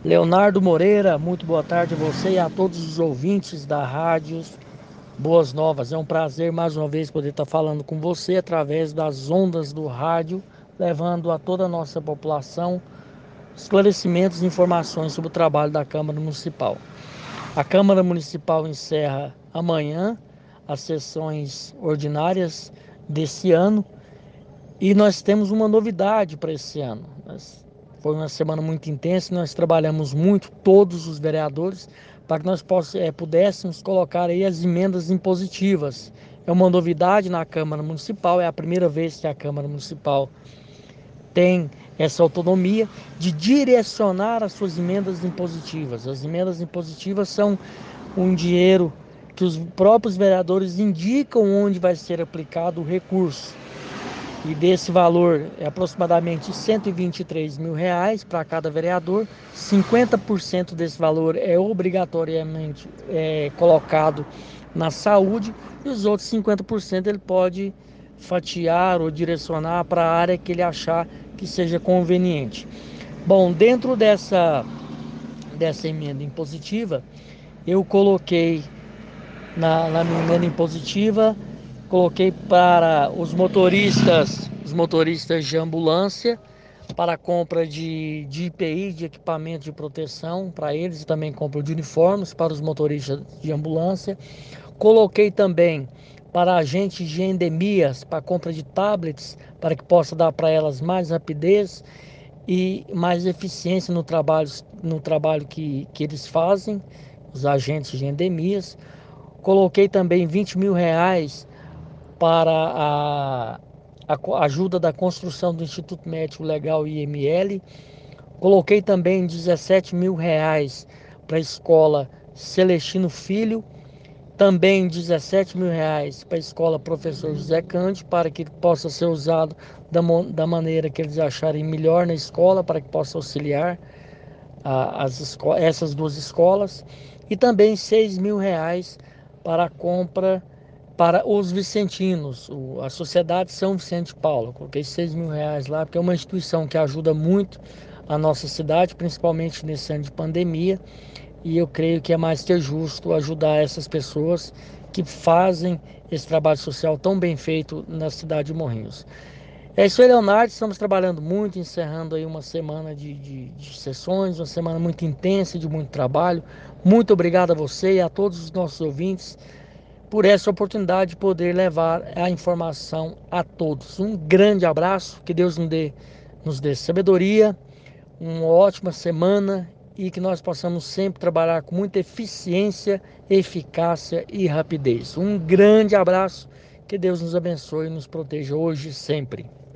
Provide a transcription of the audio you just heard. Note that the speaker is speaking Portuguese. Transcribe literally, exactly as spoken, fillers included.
Leonardo Moreira, muito boa tarde a você e a todos os ouvintes da rádio Boas Novas. É um prazer mais uma vez poder estar falando com você através das ondas do rádio, levando a toda a nossa população esclarecimentos e informações sobre o trabalho da Câmara Municipal. A Câmara Municipal encerra amanhã as sessões ordinárias desse ano e nós temos uma novidade para esse ano. Nós, foi uma semana muito intensa, nós trabalhamos muito, todos os vereadores, para que nós poss, é, pudéssemos colocar aí as emendas impositivas. É uma novidade na Câmara Municipal, é a primeira vez que a Câmara Municipal tem essa autonomia de direcionar as suas emendas impositivas. As emendas impositivas são um dinheiro que os próprios vereadores indicam onde vai ser aplicado o recurso. E desse valor é aproximadamente cento e vinte e três mil reais para cada vereador. cinquenta por cento desse valor é obrigatoriamente é, colocado na saúde e os outros cinquenta por cento ele pode fatiar ou direcionar para a área que ele achar que seja conveniente. Bom, dentro dessa, dessa emenda impositiva, eu coloquei na, na minha emenda impositiva, coloquei para os motoristas, os motoristas de ambulância, para a compra de, de I P I, de equipamento de proteção para eles, e também compra de uniformes para os motoristas de ambulância. Coloquei também para agentes de endemias, para compra de tablets, para que possa dar para elas mais rapidez e mais eficiência no trabalho, no trabalho que, que eles fazem, os agentes de endemias. Coloquei também vinte mil reais para a, a ajuda da construção do Instituto Médico Legal I M L. Coloquei também dezessete mil reais para a escola Celestino Filho. Também dezessete mil reais para a escola Professor José Cândido, para que possa ser usado da, da maneira que eles acharem melhor na escola, para que possa auxiliar a, as, essas duas escolas. E também seis mil reais para a compra para os vicentinos, a Sociedade São Vicente de Paulo. Coloquei seis mil reais lá, porque é uma instituição que ajuda muito a nossa cidade, principalmente nesse ano de pandemia. E eu creio que é mais que justo ajudar essas pessoas que fazem esse trabalho social tão bem feito na cidade de Morrinhos. É isso aí, Leonardo. Estamos trabalhando muito, encerrando aí uma semana de, de, de sessões, uma semana muito intensa, de muito trabalho. Muito obrigado a você e a todos os nossos ouvintes por essa oportunidade de poder levar a informação a todos. Um grande abraço, que Deus nos dê, nos dê sabedoria, uma ótima semana e que nós possamos sempre trabalhar com muita eficiência, eficácia e rapidez. Um grande abraço, que Deus nos abençoe e nos proteja hoje e sempre.